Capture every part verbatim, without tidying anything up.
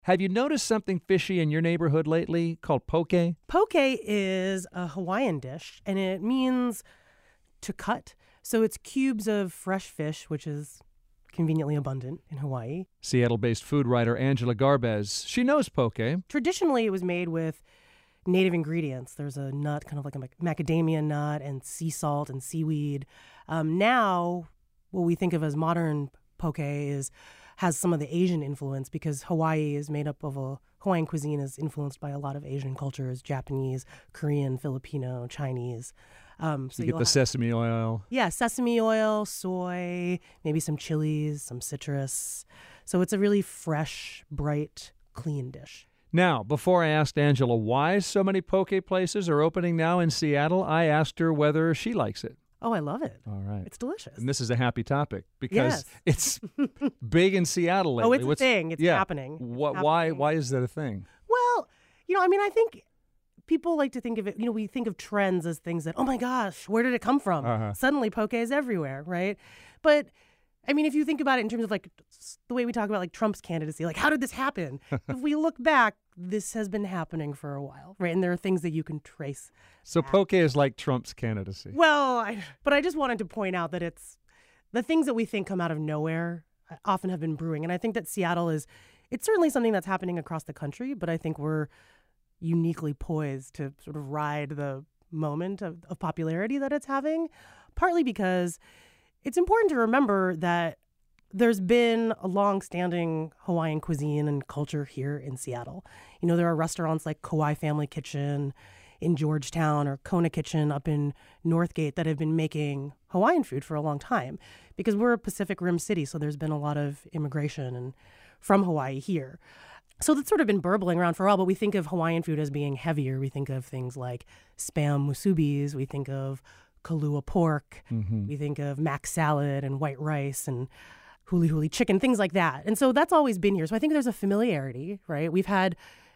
Have you noticed something fishy in your neighborhood lately called poke? Poke is a Hawaiian dish, and it means to cut. So it's cubes of fresh fish, which is conveniently abundant in Hawaii. Seattle-based food writer Angela Garbez, she knows poke. Traditionally, it was made with native ingredients. There's a nut, kind of like a macadamia nut, and sea salt and seaweed. Um, now, what we think of as modern poke is has some of the Asian influence because Hawaii is made up of a Hawaiian cuisine is influenced by a lot of Asian cultures: Japanese, Korean, Filipino, Chinese. Um, so you get the have, sesame oil. Yeah, sesame oil, soy, maybe some chilies, some citrus. So it's a really fresh, bright, clean dish. Now, before I asked Angela why so many poke places are opening now in Seattle, I asked her whether she likes it. Oh, I love it. All right. It's delicious. And this is a happy topic because yes. it's big in Seattle lately. Oh, it's What's, a thing. It's yeah. happening. What, happening. Why Why is that a thing? Well, you know, I mean, I think people like to think of it, you know, we think of trends as things that, oh my gosh, where did it come from? Uh-huh. Suddenly poke is everywhere, right? But I mean, if you think about it in terms of like the way we talk about like Trump's candidacy, like how did this happen? If we look back, this has been happening for a while, right? And there are things that you can trace. So back. Poke is like Trump's candidacy. Well, I, but I just wanted to point out that it's the things that we think come out of nowhere often have been brewing. And I think that Seattle is, it's certainly something that's happening across the country, but I think we're uniquely poised to sort of ride the moment of, of popularity that it's having, partly because it's important to remember that there's been a long-standing Hawaiian cuisine and culture here in Seattle. You know, there are restaurants like Kauai Family Kitchen in Georgetown or Kona Kitchen up in Northgate that have been making Hawaiian food for a long time because we're a Pacific Rim city, so there's been a lot of immigration and from Hawaii here. So that's sort of been burbling around for a while, but we think of Hawaiian food as being heavier. We think of things like Spam musubis. We think of Kalua pork. Mm-hmm. We think of mac salad and white rice and huli huli chicken, things like that. And so that's always been here. So I think there's a familiarity, right? We've had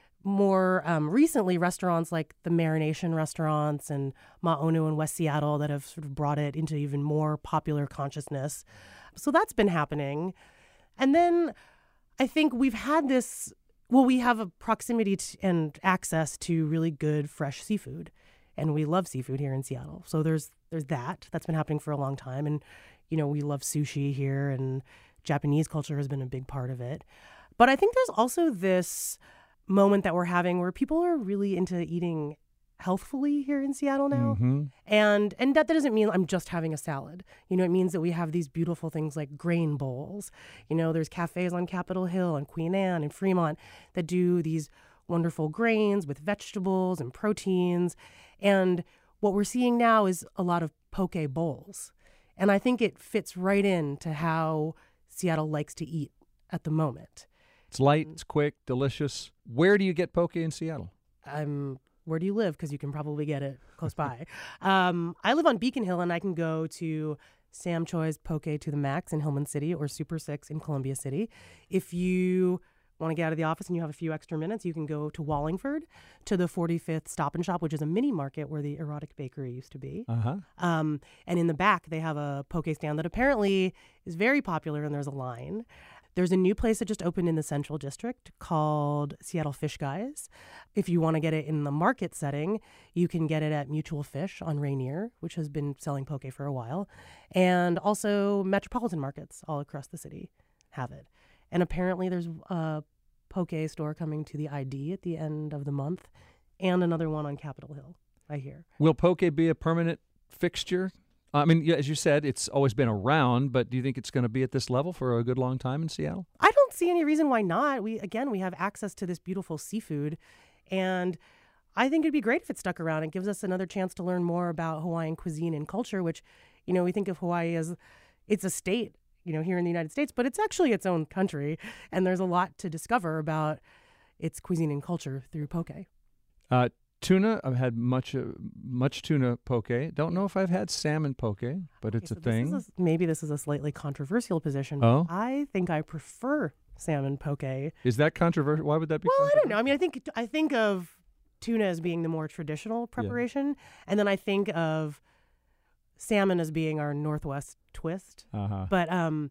more um, recently restaurants like the Marination restaurants and Ma'onu in West Seattle that have sort of brought it into even more popular consciousness. So that's been happening. And then I think we've had this, well, we have a proximity to, and access to really good fresh seafood. And we love seafood here in Seattle. So there's there's that. That's been happening for a long time. And, you know, we love sushi here and Japanese culture has been a big part of it. But I think there's also this moment that we're having where people are really into eating healthfully here in Seattle now. Mm-hmm. And and that, that doesn't mean I'm just having a salad. You know, it means that we have these beautiful things like grain bowls. You know, there's cafes on Capitol Hill and Queen Anne and Fremont that do these wonderful grains with vegetables and proteins. And what we're seeing now is a lot of poke bowls. And I think it fits right into how Seattle likes to eat at the moment. It's light, it's quick, delicious. Where do you get poke in Seattle? I'm, where do you live? Because you can probably get it close by. um, I live on Beacon Hill, and I can go to Sam Choi's Poke to the Max in Hillman City or Super Six in Columbia City. If you want to get out of the office and you have a few extra minutes, you can go to Wallingford to the forty-fifth Stop and Shop, which is a mini market where the Erotic Bakery used to be. Uh-huh. Um, and in the back, they have a poke stand that apparently is very popular, and there's a line. There's a new place that just opened in the Central District called Seattle Fish Guys. If you want to get it in the market setting, you can get it at Mutual Fish on Rainier, which has been selling poke for a while. And also metropolitan markets all across the city have it. And apparently there's a poke store coming to the I D at the end of the month and another one on Capitol Hill, I hear. Will poke be a permanent fixture? I mean, as you said, it's always been around, but do you think it's going to be at this level for a good long time in Seattle? I don't see any reason why not. We Again, we have access to this beautiful seafood, and I think it'd be great if it stuck around. It gives us another chance to learn more about Hawaiian cuisine and culture, which, you know, we think of Hawaii as it's a state, you know, here in the United States, but it's actually its own country, and there's a lot to discover about its cuisine and culture through poke. Uh, tuna, I've had much uh, much tuna poke. Don't know if I've had salmon poke, but it's okay, a so thing. This is a, maybe this is a slightly controversial position. Oh? I think I prefer salmon poke. Is that controversial? Why would that be Well, I controversial? don't know. I mean, I think I think of tuna as being the more traditional preparation, yeah. and then I think of salmon as being our Northwest twist. Uh-huh. But um,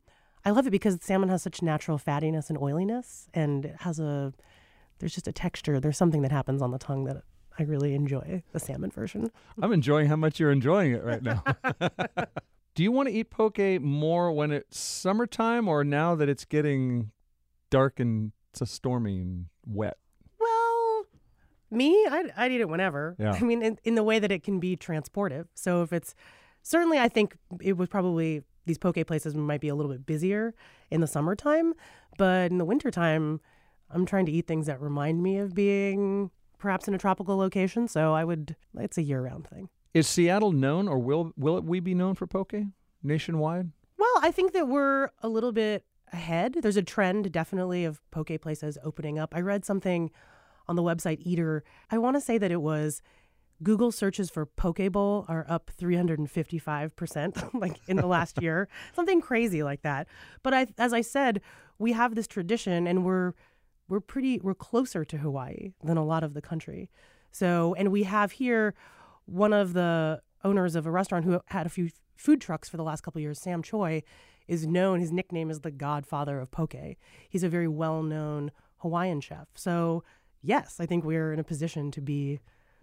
I love it because salmon has such natural fattiness and oiliness, and it has a, there's just a texture. There's something that happens on the tongue that I really enjoy, the salmon version. I'm enjoying how much you're enjoying it right now. Do you want to eat poke more when it's summertime or now that it's getting dark and it's stormy and wet? Well, me, I'd, I'd eat it whenever. Yeah. I mean, in, in the way that it can be transportive. So if it's, certainly I think it was probably, these poke places might be a little bit busier in the summertime, but in the wintertime, I'm trying to eat things that remind me of being perhaps in a tropical location. So I would, it's a year-round thing. Is Seattle known, or will will it, we be known for poke nationwide? Well, I think that we're a little bit ahead. There's a trend definitely of poke places opening up. I read something on the website Eater. I want to say that it was Google searches for poke bowl are up three hundred fifty-five percent like in the last year, something crazy like that. But I, as I said, we have this tradition, and we're we're pretty we're closer to Hawaii than a lot of the country. So, and we have here one of the owners of a restaurant who had a few food trucks for the last couple of years, Sam Choi, is known, his nickname is the godfather of poke. He's a very well-known Hawaiian chef. So, yes, I think we're in a position to be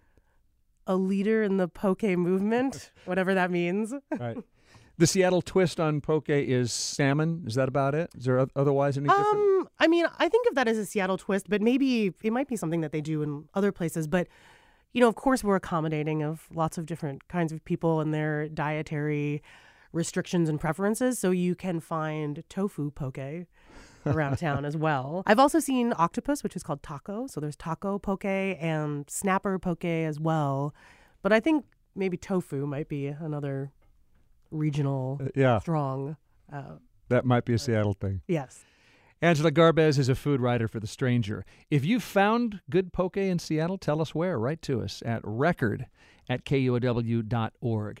a leader in the poke movement, whatever that means. Right. The Seattle twist on poke is salmon. Is that about it? Is there o- otherwise any different? Um, I mean, I think of that as a Seattle twist, but maybe it might be something that they do in other places. But you know, of course, we're accommodating of lots of different kinds of people and their dietary restrictions and preferences. So you can find tofu poke around town as well. I've also seen octopus, which is called taco. So there's taco poke and snapper poke as well. But I think maybe tofu might be another regional Uh, yeah, strong. Uh, that might be a Seattle thing. yes. Angela Garbez is a food writer for The Stranger. If you've found good poke in Seattle, tell us where. Write to us at record at K U O W dot org.